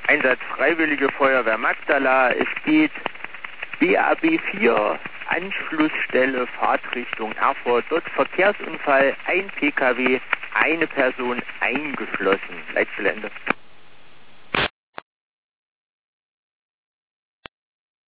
Einsatz Freiwillige Feuerwehr Magdala. Es geht BAB 4, Anschlussstelle, Fahrtrichtung Erfurt. Dort Verkehrsunfall, ein PKW, eine Person eingeschlossen. Leitstelle Ende.